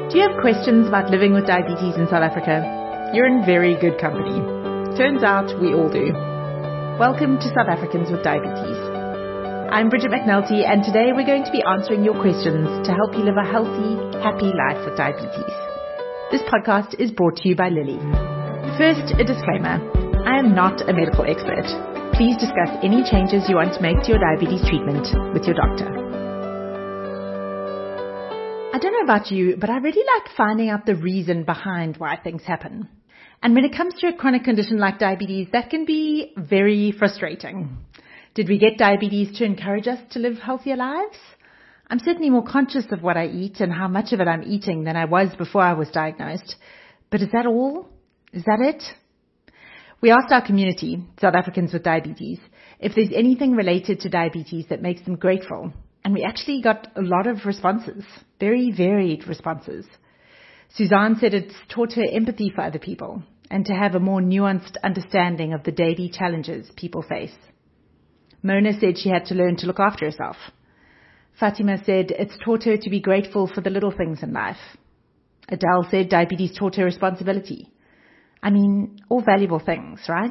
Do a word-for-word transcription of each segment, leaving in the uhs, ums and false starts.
Do you have questions about living with diabetes in South Africa? You're in very good company. Turns out we all do. Welcome to South Africans with Diabetes. I'm Bridget McNulty, and today we're going to be answering your questions to help you live a healthy, happy life with diabetes. This podcast is brought to you by Lilly. First, a disclaimer. I am not a medical expert. Please discuss any changes you want to make to your diabetes treatment with your doctor. I don't know about you, but I really like finding out the reason behind why things happen. And when it comes to a chronic condition like diabetes, that can be very frustrating. Did we get diabetes to encourage us to live healthier lives? I'm certainly more conscious of what I eat and how much of it I'm eating than I was before I was diagnosed. But is that all? Is that it? We asked our community, South Africans with Diabetes, if there's anything related to diabetes that makes them grateful. And we actually got a lot of responses, very varied responses. Suzanne said it's taught her empathy for other people and to have a more nuanced understanding of the daily challenges people face. Mona said she had to learn to look after herself. Fatima said it's taught her to be grateful for the little things in life. Adele said diabetes taught her responsibility. I mean, all valuable things, right?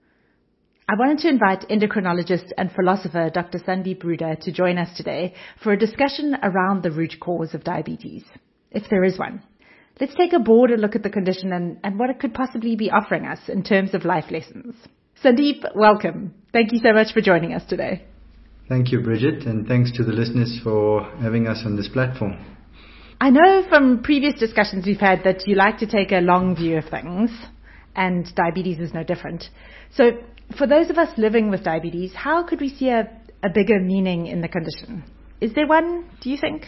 I wanted to invite endocrinologist and philosopher Doctor Sandeep Ruda to join us today for a discussion around the root cause of diabetes, if there is one. Let's take a broader look at the condition and, and what it could possibly be offering us in terms of life lessons. Sandeep, welcome. Thank you so much for joining us today. Thank you, Bridget, and thanks to the listeners for having us on this platform. I know from previous discussions we've had that you like to take a long view of things, and diabetes is no different. So for those of us living with diabetes, how could we see a, a bigger meaning in the condition? Is there one, do you think?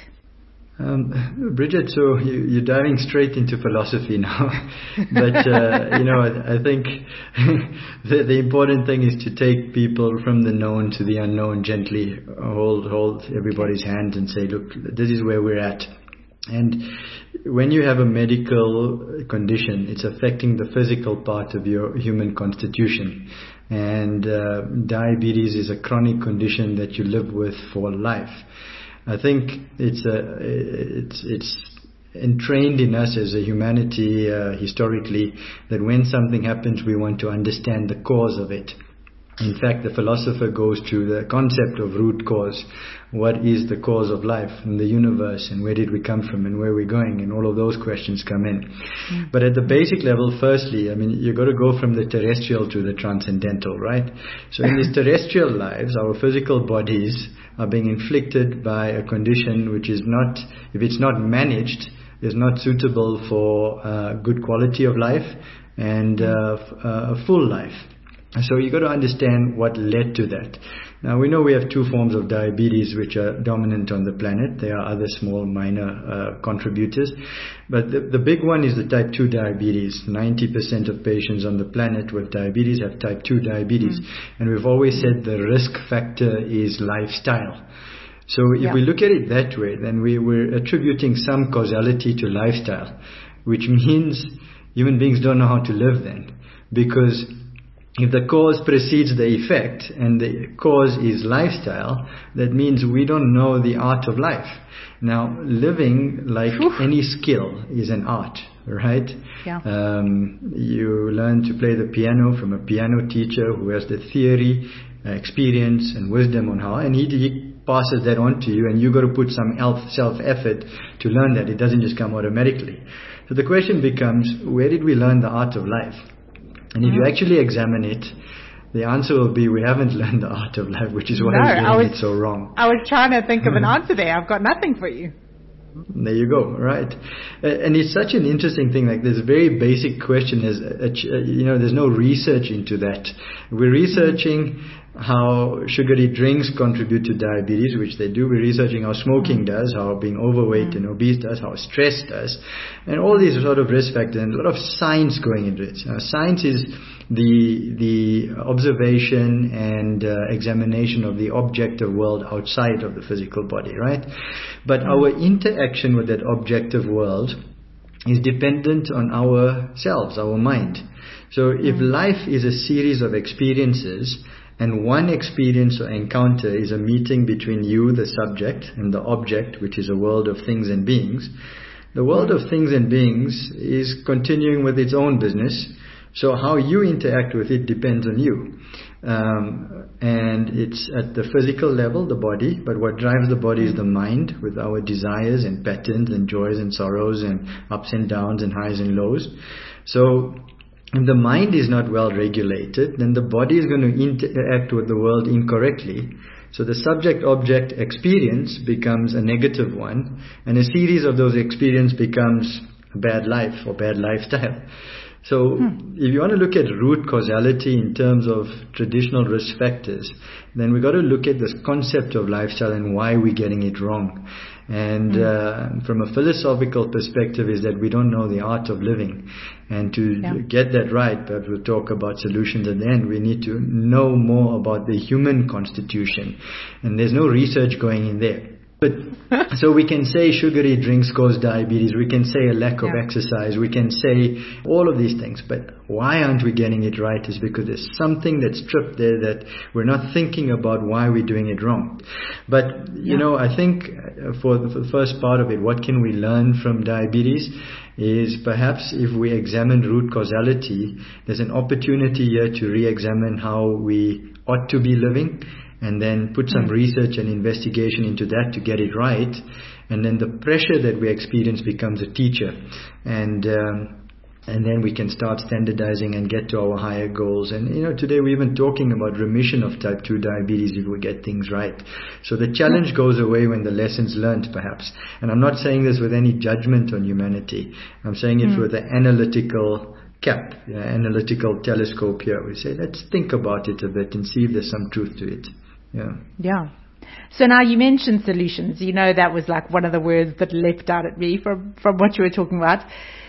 Um, Bridget, so you, you're diving straight into philosophy now. but, uh, you know, I, I think the, the important thing is to take people from the known to the unknown gently, hold, hold everybody's hand and say, look, this is where we're at. And when you have a medical condition, it's affecting the physical part of your human constitution. And uh, diabetes is a chronic condition that you live with for life. I think it's a, it's it's entrained in us as a humanity uh, historically that when something happens, we want to understand the cause of it. In fact, the philosopher goes to the concept of root cause. What is the cause of life and the universe, and where did we come from and where we're going, and all of those questions come in. Mm. But at the basic level, firstly, I mean, you've got to go from the terrestrial to the transcendental, right? So in these terrestrial lives, our physical bodies are being inflicted by a condition which is not, if it's not managed, is not suitable for uh, good quality of life and uh, f- uh, a full life. So you got to understand what led to that. Now we know we have two forms of diabetes which are dominant on the planet. There are other small minor uh, contributors. But the, the big one is the type two diabetes. ninety percent of patients on the planet with diabetes have type two diabetes. Mm. And we've always said the risk factor is lifestyle. So if yeah. we look at it that way, then we, we're attributing some causality to lifestyle, which means human beings don't know how to live then. Because if the cause precedes the effect and the cause is lifestyle, that means we don't know the art of life. Now, living, like Oof. any skill, is an art, right? Yeah. Um, you learn to play the piano from a piano teacher who has the theory, uh, experience and wisdom on how, and he, he passes that on to you, and you got to put some self-effort to learn that. It doesn't just come automatically. So the question becomes, where did we learn the art of life? And if you actually examine it, the answer will be we haven't learned the art of life, which is why no, we're getting I was, it so wrong. I was trying to think of an answer there. I've got nothing for you. There you go, right? And it's such an interesting thing. Like this very basic question is, you know, there's no research into that. We're researching how sugary drinks contribute to diabetes, which they do. We're researching how smoking mm. does, how being overweight mm. and obese does, how stress does, and all these sort of risk factors, and a lot of science going into it. Now, science is the the observation and uh, examination of the objective world outside of the physical body, right? But mm. our interaction with that objective world is dependent on ourselves, our mind. So if mm. life is a series of experiences, and one experience or encounter is a meeting between you, the subject, and the object, which is a world of things and beings, The world of things and beings is continuing with its own business. So how you interact with it depends on you. Um, and it's at the physical level, the body, but what drives the body is the mind, with our desires and patterns and joys and sorrows and ups and downs and highs and lows. So if the mind is not well regulated, then the body is going to interact with the world incorrectly. So the subject-object experience becomes a negative one, and a series of those experiences becomes a bad life or bad lifestyle. So hmm. if you want to look at root causality in terms of traditional risk factors, then we've got to look at this concept of lifestyle and why we're getting it wrong. And hmm. uh, from a philosophical perspective is that we don't know the art of living. And to yeah. get that right, perhaps we'll talk about solutions at the end, we need to know more about the human constitution. And there's no research going in there. But so we can say sugary drinks cause diabetes, we can say a lack of yeah. exercise, we can say all of these things, but why aren't we getting it right is because there's something that's tripped there that we're not thinking about why we're doing it wrong. But you yeah. know, I think for the, for the first part of it, what can we learn from diabetes is perhaps if we examine root causality, there's an opportunity here to re-examine how we ought to be living, and then put some research and investigation into that to get it right. And then the pressure that we experience becomes a teacher. And um, and then we can start standardizing and get to our higher goals. And, you know, today we're even talking about remission of type two diabetes if we get things right. So the challenge goes away when the lessons learned, perhaps. And I'm not saying this with any judgment on humanity. I'm saying it mm. with an analytical cap, yeah, analytical telescope here. We say, let's think about it a bit and see if there's some truth to it. Yeah. Yeah. So now you mentioned solutions. You know, that was like one of the words that leapt out at me from, from what you were talking about.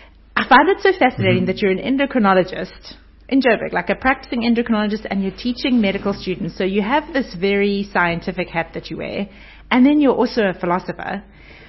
I find it so fascinating mm-hmm. that you're an endocrinologist in Joburg, like a practicing endocrinologist, and you're teaching medical students. So you have this very scientific hat that you wear, and then you're also a philosopher,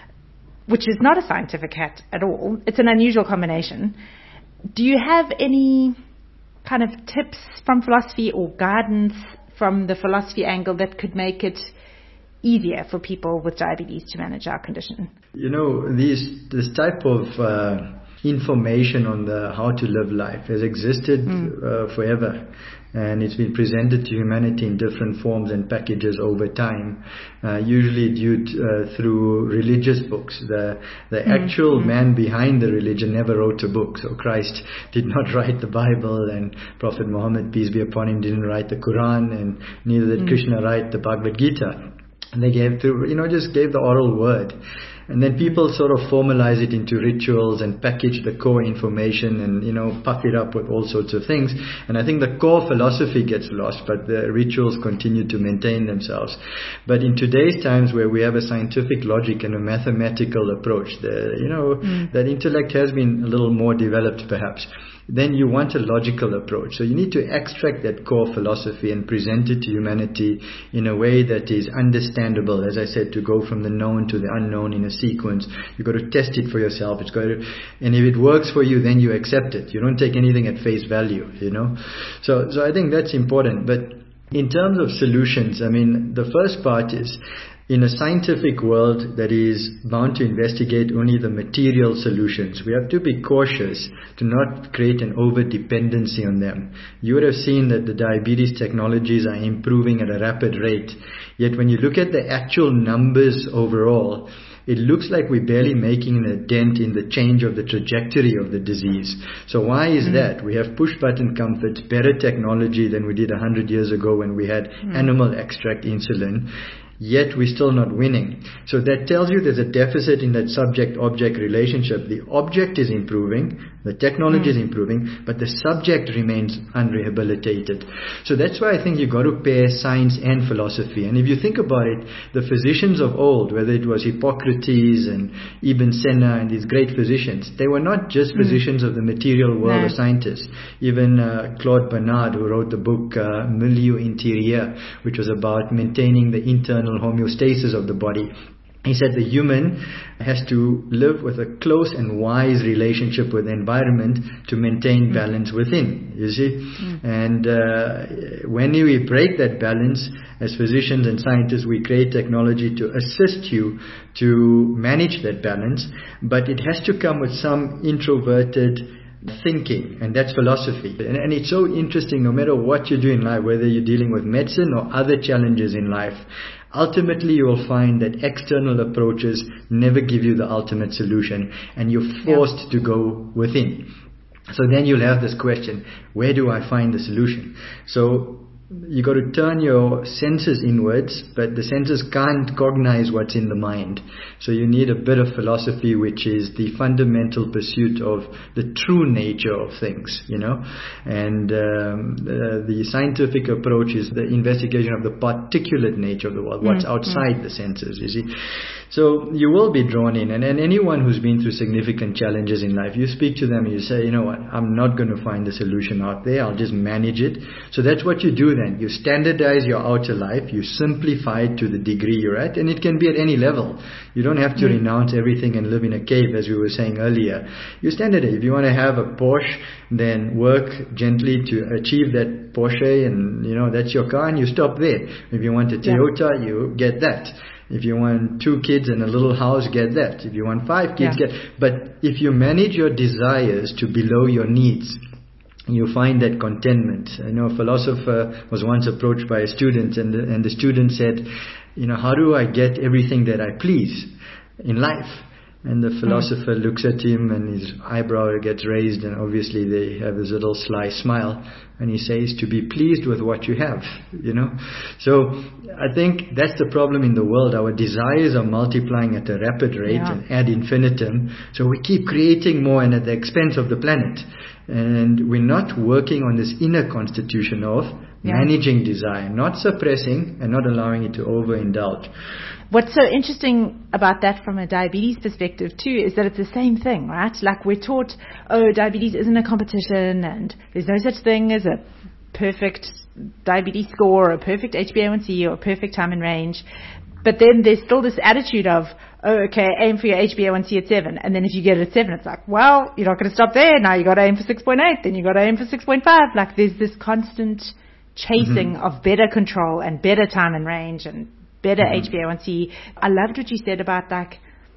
which is not a scientific hat at all. It's an unusual combination. Do you have any kind of tips from philosophy or guidance from the philosophy angle that could make it easier for people with diabetes to manage our condition? You know, these this type of uh, information on the how to live life has existed mm. uh, forever. And it's been presented to humanity in different forms and packages over time, uh, usually due to, uh, through religious books. The the mm-hmm. actual man behind the religion never wrote a book. So Christ did not write the Bible, and Prophet Muhammad, peace be upon him, didn't write the Quran, and neither did mm-hmm. Krishna write the Bhagavad Gita. And they gave through, you know, just gave the oral word. And then people sort of formalize it into rituals and package the core information and, you know, puff it up with all sorts of things. And I think the core philosophy gets lost, but the rituals continue to maintain themselves. But in today's times where we have a scientific logic and a mathematical approach, the, you know, mm. that intellect has been a little more developed perhaps. Then you want a logical approach. So you need to extract that core philosophy and present it to humanity in a way that is understandable. As I said, to go from the known to the unknown in a sequence. You've got to test it for yourself. It's got to, and if it works for you, then you accept it. You don't take anything at face value, you know. So, so I think that's important. But in terms of solutions, I mean, the first part is, in a scientific world that is bound to investigate only the material solutions, we have to be cautious to not create an over-dependency on them. You would have seen that the diabetes technologies are improving at a rapid rate. Yet when you look at the actual numbers overall, it looks like we're barely making a dent in the change of the trajectory of the disease. So why is mm. that? We have push-button comfort, better technology than we did one hundred years ago when we had mm. animal extract insulin. Yet we're still not winning. So that tells you there's a deficit in that subject-object relationship. The object is improving, the technology mm. is improving, but the subject remains unrehabilitated. So that's why I think you've got to pair science and philosophy. And if you think about it, the physicians of old, whether it was Hippocrates and Ibn Sina and these great physicians, they were not just mm. physicians of the material world no. or scientists. Even uh, Claude Bernard, who wrote the book uh, Milieu Intérieur, which was about maintaining the internal homeostasis of the body. He said the human has to live with a close and wise relationship with the environment to maintain balance within, you see. Mm. And uh, when we break that balance, as physicians and scientists, we create technology to assist you to manage that balance, but it has to come with some introverted thinking, and that's philosophy. And, and it's so interesting, no matter what you do in life, whether you're dealing with medicine or other challenges in life, ultimately you will find that external approaches never give you the ultimate solution, and you're forced yeah. to go within. So then you'll have this question, where do I find the solution? So you got to turn your senses inwards, but the senses can't cognize what's in the mind. So you need a bit of philosophy, which is the fundamental pursuit of the true nature of things, you know. And um, the, the scientific approach is the investigation of the particulate nature of the world, what's mm-hmm. outside the senses, you see. So you will be drawn in, and, and anyone who's been through significant challenges in life, you speak to them, you say, you know what, I'm not going to find the solution out there, I'll just manage it. So that's what you do then. You standardize your outer life, you simplify it to the degree you're at, and it can be at any level. You don't have to mm. renounce everything and live in a cave, as we were saying earlier. You standardize. If you want to have a Porsche, then work gently to achieve that Porsche, and you know that's your car, and you stop there. If you want a Toyota, yeah. you get that. If you want two kids and a little house, get that. If you want five kids, yeah. get. But if you manage your desires to below your needs, you find that contentment. I know a philosopher was once approached by a student, and the, and the student said, you know, how do I get everything that I please in life? And the philosopher mm. looks at him, and his eyebrow gets raised, and obviously they have this little sly smile, and he says, to be pleased with what you have, you know. So I think that's the problem in the world. Our desires are multiplying at a rapid rate yeah. and ad infinitum. So we keep creating more, and at the expense of the planet. And we're not working on this inner constitution of yeah. managing desire, not suppressing and not allowing it to overindulge. What's so interesting about that from a diabetes perspective too is that it's the same thing, right? Like we're taught, oh, diabetes isn't a competition, and there's no such thing as a perfect diabetes score or a perfect H b A one C or a perfect time in range. But then there's still this attitude of, oh, okay, aim for your H b A one C at seven. And then if you get it at seven, it's like, well, you're not going to stop there. Now you got to aim for six point eight. Then you got to aim for six point five. Like there's this constant chasing mm-hmm. of better control and better time and range and better mm-hmm. H b A one C. I loved what you said about like,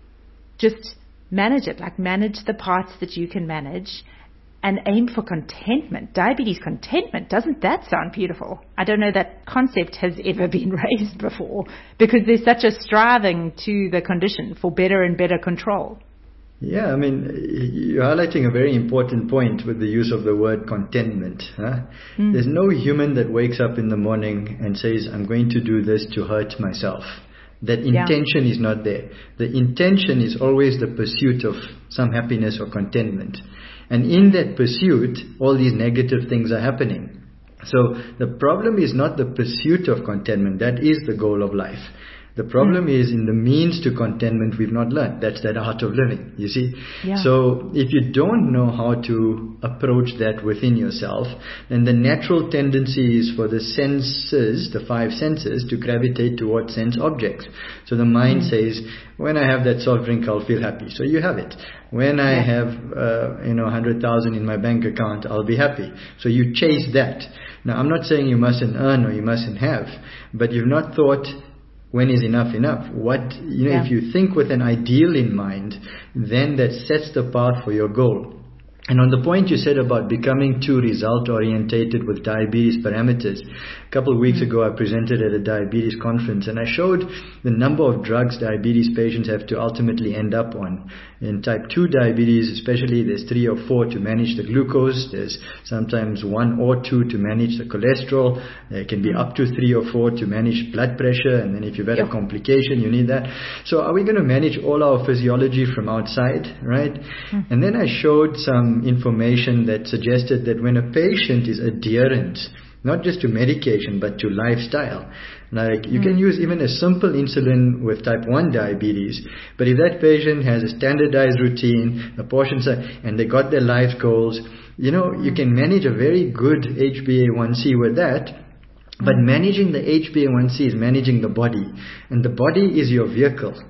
just manage it, like manage the parts that you can manage and aim for contentment. Diabetes contentment, doesn't that sound beautiful? I don't know that concept has ever been raised before, because there's such a striving to the condition for better and better control. Yeah, I mean, you're highlighting a very important point with the use of the word contentment. Huh? Mm. There's no human that wakes up in the morning and says, I'm going to do this to hurt myself. That intention yeah. is not there. The intention is always the pursuit of some happiness or contentment. And in that pursuit, all these negative things are happening. So the problem is not the pursuit of contentment. That is the goal of life. The problem mm. is in the means to contentment we've not learned. That's that art of living, you see. Yeah. So if you don't know how to approach that within yourself, then the natural tendency is for the senses, the five senses, to gravitate towards sense objects. So the mind mm. says, when I have that soft drink, I'll feel happy. So you have it. When I yeah. have, uh, you know, one hundred thousand in my bank account, I'll be happy. So you chase that. Now, I'm not saying you mustn't earn or you mustn't have, but you've not thought, when is enough enough? What, you know, yeah. if you think with an ideal in mind, then that sets the path for your goal. And on the point you said about becoming too result orientated with diabetes parameters, a couple of weeks mm-hmm. ago I presented at a diabetes conference, and I showed the number of drugs diabetes patients have to ultimately end up on. In type two diabetes especially, there's three or four to manage the glucose, there's sometimes one or two to manage the cholesterol, there can be up to three or four to manage blood pressure, and then if you've had yep. a complication you need that. So are we going to manage all our physiology from outside, right? Mm-hmm. And then I showed some information that suggested that when a patient is adherent, not just to medication but to lifestyle, like you mm. can use even a simple insulin with type one diabetes, but if that patient has a standardized routine, a portion size, and they got their life goals, you know, mm. you can manage a very good H b A one C with that. But managing the H b A one C is managing the body, and the body is your vehicle.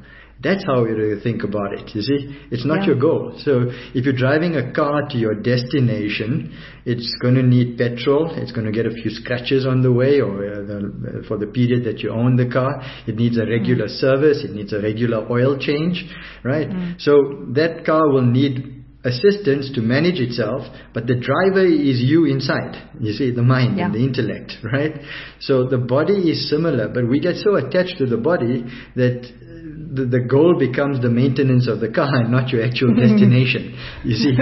That's how you think about it, you see. It's not Yeah. your goal. So if you're driving a car to your destination, it's going to need petrol, it's going to get a few scratches on the way, or uh, the, for the period that you own the car. It needs a regular mm. service, it needs a regular oil change, right? Mm. So that car will need assistance to manage itself, but the driver is you inside, you see, the mind yeah. and the intellect, right? So the body is similar, but we get so attached to the body that the, the goal becomes the maintenance of the car and not your actual destination, you see.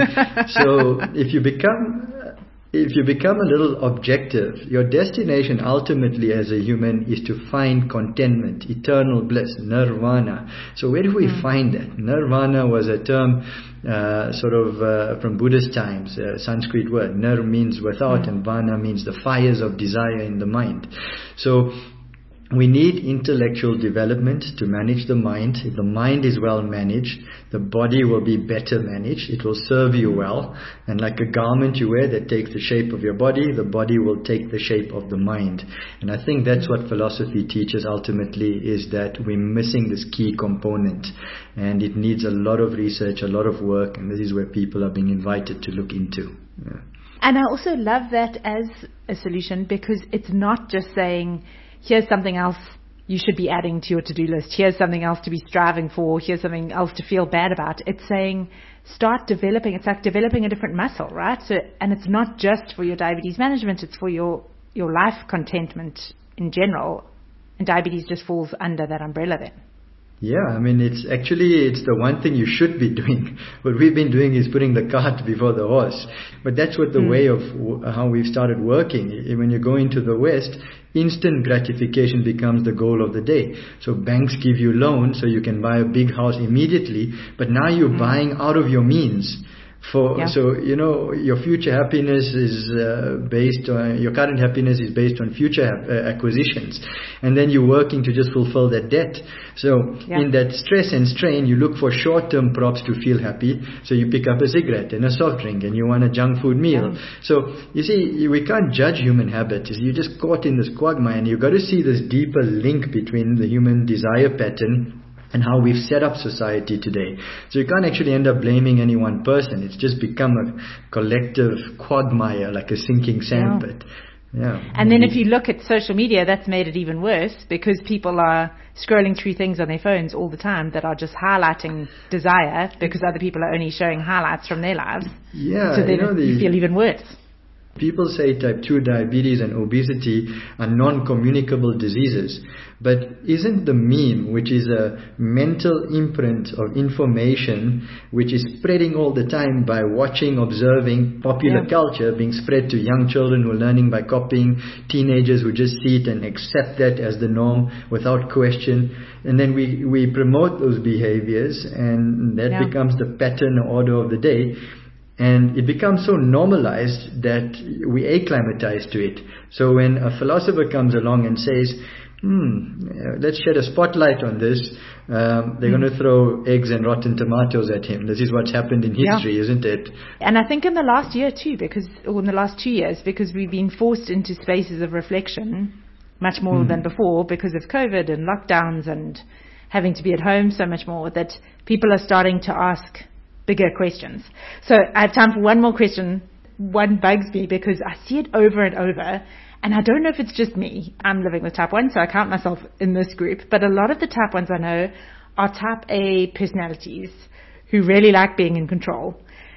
So if you become If you become a little objective, your destination ultimately as a human is to find contentment, eternal bliss, nirvana. So where do we mm. find that? Nirvana was a term uh, sort of uh, from Buddhist times, a Sanskrit word. Nir means without mm. and vana means the fires of desire in the mind. So we need intellectual development to manage the mind. If the mind is well managed, the body will be better managed. It will serve you well. And like a garment you wear that takes the shape of your body, the body will take the shape of the mind. And I think that's what philosophy teaches ultimately, is that we're missing this key component. And it needs a lot of research, a lot of work. And this is where people are being invited to look into. Yeah. And I also love that as a solution, because it's not just saying, here's something else you should be adding to your to-do list. Here's something else to be striving for. Here's something else to feel bad about. It's saying start developing. It's like developing a different muscle, right? So, and it's not just for your diabetes management. It's for your, your life contentment in general. And diabetes just falls under that umbrella then. Yeah, I mean, it's actually, it's the one thing you should be doing. What we've been doing is putting the cart before the horse. But that's what the mm. way of w- how we've started working. When you go into the West, instant gratification becomes the goal of the day. So banks give you loans so you can buy a big house immediately, but now you're mm. buying out of your means. For yeah. So, you know, your future happiness is uh, based on, your current happiness is based on future uh, acquisitions. And then you're working to just fulfill that debt. So yeah. in that stress and strain, you look for short-term props to feel happy. So you pick up a cigarette and a soft drink and you want a junk food meal. Yeah. So, you see, we can't judge human habits. You're just caught in this quagmire, and you've got to see this deeper link between the human desire pattern and how we've set up society today. So you can't actually end up blaming any one person. It's just become a collective quagmire, like a sinking sandpit. Yeah. yeah. And then if you look at social media, that's made it even worse, because people are scrolling through things on their phones all the time that are just highlighting desire, because other people are only showing highlights from their lives. Yeah. So then you know, the, you feel even worse. People say type two diabetes and obesity are non-communicable diseases. But isn't the meme, which is a mental imprint of information which is spreading all the time by watching, observing popular yeah. culture being spread to young children who are learning by copying, teenagers who just see it and accept that as the norm without question. And then we, we promote those behaviors, and that yeah. becomes the pattern or order of the day. And it becomes so normalized that we acclimatize to it. So when a philosopher comes along and says, hmm, let's shed a spotlight on this, um, they're mm. going to throw eggs and rotten tomatoes at him. This is what's happened in history, yeah. isn't it? And I think in the last year too, because, or in the last two years, because we've been forced into spaces of reflection much more mm. than before because of COVID and lockdowns and having to be at home so much more, that people are starting to ask bigger questions. So I have time for one more question. One bugs me because I see it over and over, and I don't know if it's just me. I'm living with type one, so I count myself in this group, but a lot of the type ones I know are type A personalities who really like being in control.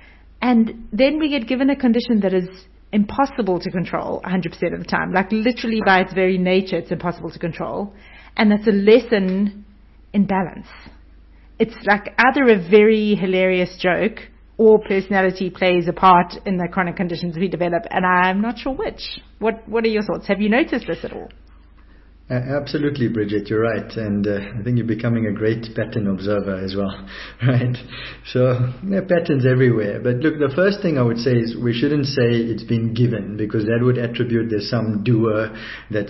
And then we get given a condition that is impossible to control one hundred percent of the time. Like literally by its very nature, it's impossible to control. And that's a lesson in balance. It's like either a very hilarious joke or personality plays a part in the chronic conditions we develop, and I'm not sure which. What What are your thoughts? Have you noticed this at all? Uh, absolutely, Bridget, you're right. And uh, I think you're becoming a great pattern observer as well, right? So there are patterns everywhere. But look, the first thing I would say is we shouldn't say it's been given, because that would attribute there's some doer that's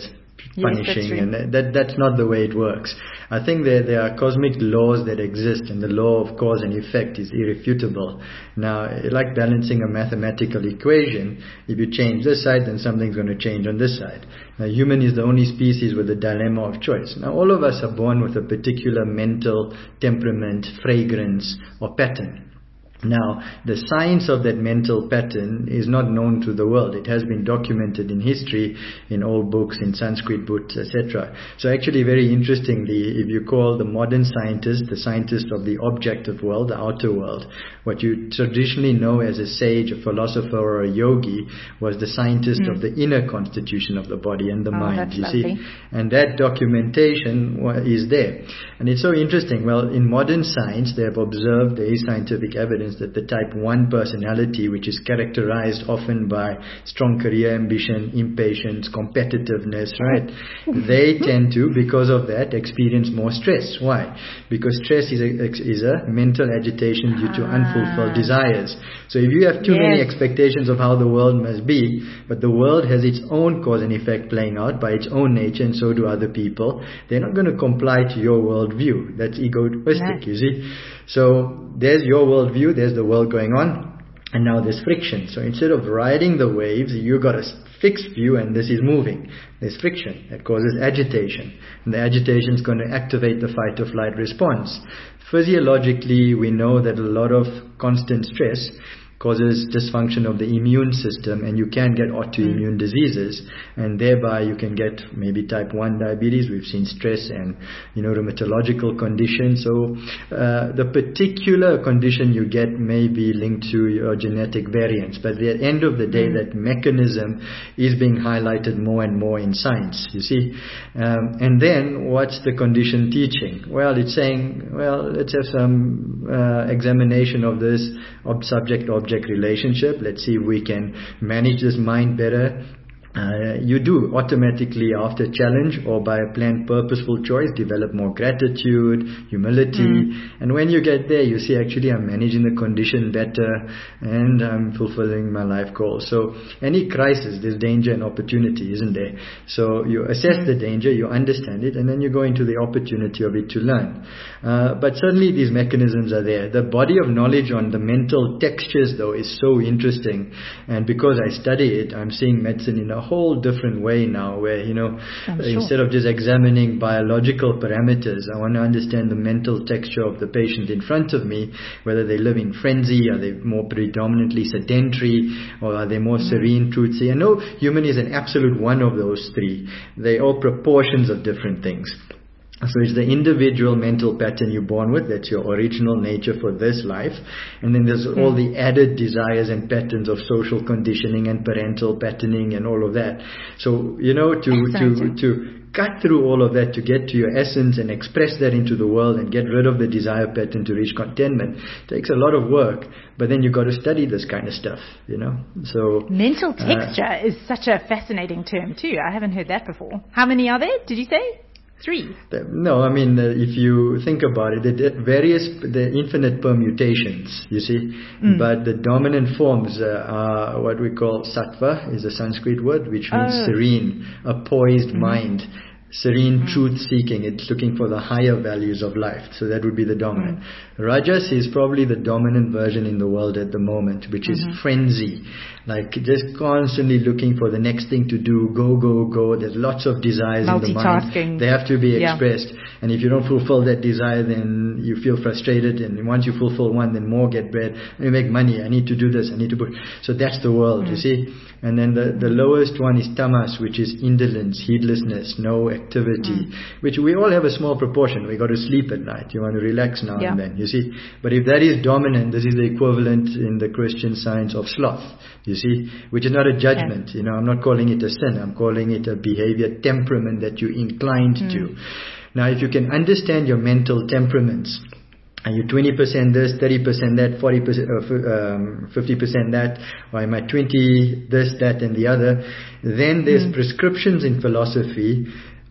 punishing, yes, and that, that that's not the way it works. I think that there are cosmic laws that exist, and the law of cause and effect is irrefutable. Now, like balancing a mathematical equation, if you change this side, then something's going to change on this side. Now, human is the only species with a dilemma of choice. Now, all of us are born with a particular mental temperament, fragrance, or pattern. Now, the science of that mental pattern is not known to the world. It has been documented in history, in old books, in Sanskrit books, et cetera. So actually, very interestingly, if you call the modern scientist the scientist of the objective world, the outer world, what you traditionally know as a sage, a philosopher, or a yogi was the scientist mm. of the inner constitution of the body and the oh, mind, that's you lovely. see. And that documentation is there. And it's so interesting. Well, in modern science, they have observed, there is scientific evidence that the type one personality, which is characterized often by strong career ambition, impatience, competitiveness, right? They tend to, because of that, experience more stress. Why? Because stress is a, is a mental agitation due to unfulfilled desires. So if you have too yes. many expectations of how the world must be, but the world has its own cause and effect playing out by its own nature, and so do other people, they're not going to comply to your worldview. That's egoistic, yeah. you see. So there's your worldview, there's the world going on, and now there's friction. So instead of riding the waves, you got a fixed view, and this is moving. There's friction that causes agitation, and the agitation is going to activate the fight or flight response. Physiologically, we know that a lot of constant stress causes dysfunction of the immune system, and you can get autoimmune diseases, and thereby you can get maybe type one diabetes. We've seen stress and, you know, rheumatological conditions. So uh, the particular condition you get may be linked to your genetic variants, but at the end of the day, mm. that mechanism is being highlighted more and more in science, you see. Um, and then what's the condition teaching? Well, it's saying, well, let's have some uh, examination of this subject-object relationship. Let's see if we can manage this mind better. Uh, you do automatically, after challenge or by a planned purposeful choice, develop more gratitude, humility, mm. and when you get there, you see, actually I'm managing the condition better and I'm fulfilling my life goals. So any crisis, there's danger and opportunity, isn't there? So you assess mm. the danger, you understand it, and then you go into the opportunity of it to learn. Uh, but certainly these mechanisms are there. The body of knowledge on the mental textures, though, is so interesting, and because I study it, I'm seeing medicine in a whole different way now, where, you know, uh, sure. instead of just examining biological parameters, I want to understand the mental texture of the patient in front of me, whether they live in frenzy, are they more predominantly sedentary, or are they more mm-hmm. serene, truthsy. And no human is an absolute one of those three. They all proportions of different things. So it's the individual mental pattern you're born with, that's your original nature for this life, and then there's mm. all the added desires and patterns of social conditioning and parental patterning and all of that. So, you know, to to to cut through all of that to get to your essence and express that into the world and get rid of the desire pattern to reach contentment takes a lot of work, but then you've got to study this kind of stuff, you know. So mental texture uh, is such a fascinating term too. I haven't heard that before. How many are there, did you say? Three. No, I mean, uh, if you think about it, the various, the infinite permutations, you see, mm. but the dominant forms uh, are what we call sattva, is a Sanskrit word, which means oh. serene, a poised mm. mind. Serene mm. truth-seeking, it's looking for the higher values of life. So that would be the dominant. Mm. Rajas is probably the dominant version in the world at the moment, which is mm-hmm. frenzy. Like just constantly looking for the next thing to do, go, go, go. There's lots of desires in the mind. They have to be expressed. Yeah. And if you don't fulfill that desire, then you feel frustrated. And once you fulfill one, then more get bred. And you make money. I need to do this. I need to put. So that's the world, mm. you see. And then the, the lowest one is tamas, which is indolence, heedlessness, no activity, mm. which we all have a small proportion. We got to sleep at night. You want to relax now yeah. and then, you see. But if that is dominant, this is the equivalent in the Christian science of sloth, you see, which is not a judgment. Yeah. You know, I'm not calling it a sin. I'm calling it a behavior temperament that you're inclined mm. to. Now, if you can understand your mental temperaments, and you're twenty percent this, thirty percent that, forty percent, uh, um, fifty percent that, or am I twenty this, that, and the other, then there's mm. prescriptions in philosophy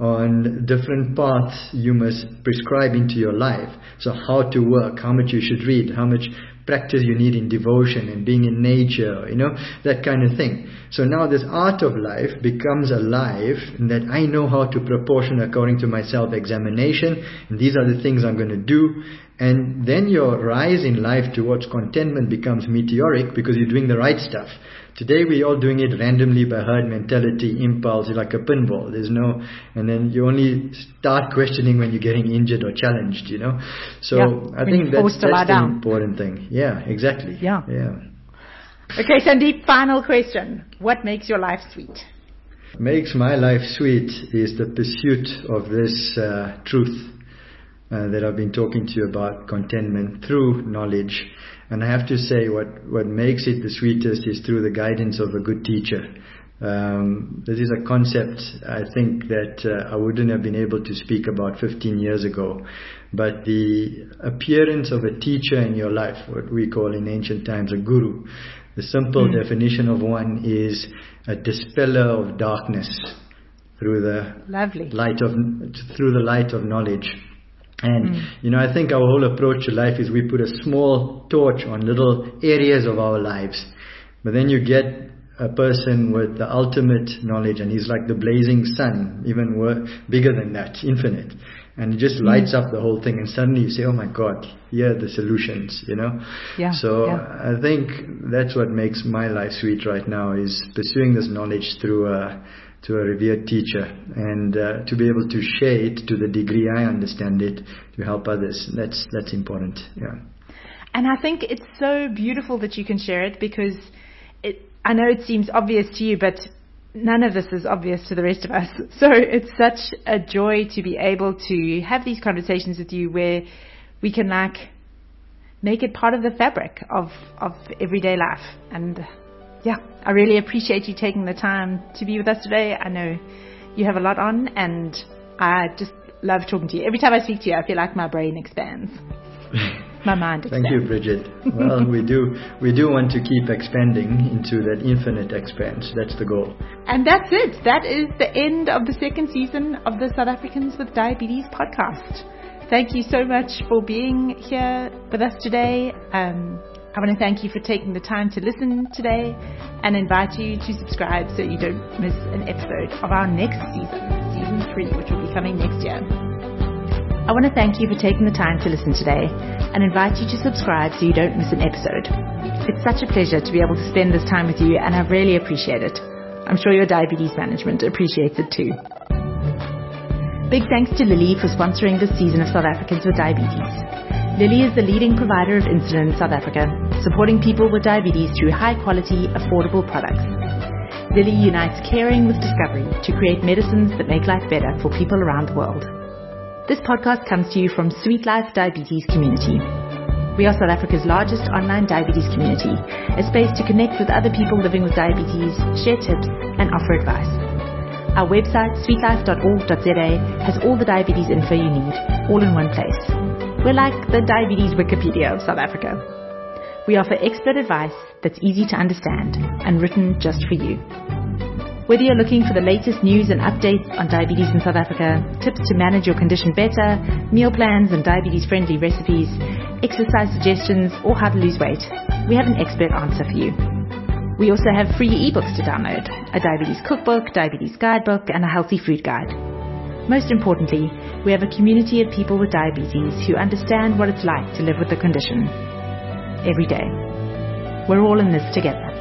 on different paths you must prescribe into your life. So how to work, how much you should read, how much practice you need in devotion and being in nature, you know, that kind of thing. So now this art of life becomes alive in that I know how to proportion according to my self-examination, and these are the things I'm going to do. And then your rise in life towards contentment becomes meteoric because you're doing the right stuff. Today we're all doing it randomly by herd mentality, impulse, like a pinball. There's no, and then you only start questioning when you're getting injured or challenged, you know. So yeah, I think that's, that's the important thing. Yeah, exactly. Yeah. Yeah. Okay, Sandeep, final question. What makes your life sweet? Makes my life sweet is the pursuit of this uh, truth uh, that I've been talking to you about, contentment through knowledge. And I have to say what, what makes it the sweetest is through the guidance of a good teacher. Um, this is a concept I think that uh, I wouldn't have been able to speak about fifteen years ago. But the appearance of a teacher in your life, what we call in ancient times a guru, the simple mm. definition of one is a dispeller of darkness through the Lovely. light of through the light of knowledge. And, mm. you know, I think our whole approach to life is we put a small torch on little areas of our lives. But then you get a person with the ultimate knowledge, and he's like the blazing sun, even wor- bigger than that, infinite. And it just lights mm. up the whole thing. And suddenly you say, oh my God, here are the solutions, you know. Yeah, so yeah. I think that's what makes my life sweet right now, is pursuing this knowledge through a, to a revered teacher, and uh, to be able to share it to the degree I understand it, to help others. That's that's important. Yeah. And I think it's so beautiful that you can share it, because it, I know it seems obvious to you, but none of this is obvious to the rest of us. So it's such a joy to be able to have these conversations with you where we can like make it part of the fabric of, of everyday life. And yeah, I really appreciate you taking the time to be with us today. I know you have a lot on, and I just love talking to you. Every time I speak to you, I feel like my brain expands. My mind expands. Thank you, Bridget. Well, we do we do want to keep expanding into that infinite expanse. That's the goal. And that's it. That is the end of the second season of the South Africans with Diabetes podcast. Thank you so much for being here with us today. Um, I want to thank you for taking the time to listen today, and invite you to subscribe so you don't miss an episode of our next season, season three, which will be coming next year. I want to thank you for taking the time to listen today, and invite you to subscribe so you don't miss an episode. It's such a pleasure to be able to spend this time with you, and I really appreciate it. I'm sure your diabetes management appreciates it too. Big thanks to Lilly for sponsoring this season of South Africans with Diabetes. Lilly is the leading provider of insulin in South Africa, supporting people with diabetes through high-quality, affordable products. Lilly unites caring with discovery to create medicines that make life better for people around the world. This podcast comes to you from Sweet Life Diabetes Community. We are South Africa's largest online diabetes community, a space to connect with other people living with diabetes, share tips, and offer advice. Our website, sweet life dot org dot z a, has all the diabetes info you need, all in one place. We're like the diabetes Wikipedia of South Africa. We offer expert advice that's easy to understand and written just for you. Whether you're looking for the latest news and updates on diabetes in South Africa, tips to manage your condition better, meal plans and diabetes-friendly recipes, exercise suggestions, or how to lose weight, we have an expert answer for you. We also have free ebooks to download, a diabetes cookbook, diabetes guidebook, and a healthy food guide. Most importantly, we have a community of people with diabetes who understand what it's like to live with the condition every day. We're all in this together.